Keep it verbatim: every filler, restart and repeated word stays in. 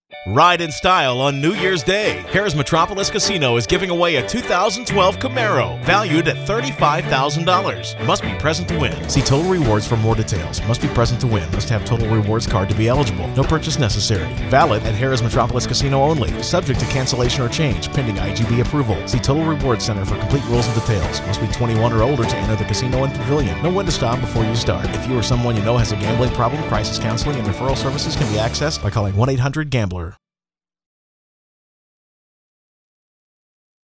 Ride in style on New Year's Day. Harrah's Metropolis Casino is giving away a two thousand twelve Camaro, valued at thirty-five thousand dollars. Must be present to win. See Total Rewards for more details. Must be present to win. Must have Total Rewards card to be eligible. No purchase necessary. Valid at Harrah's Metropolis Casino only. Subject to cancellation or change, pending I G B approval. See Total Rewards Center for complete rules and details. Must be twenty-one or older to enter the casino and pavilion. Know when to stop before you start. If you or someone you know has a gambling problem, crisis counseling and referral services can be accessed by calling one eight hundred gambler.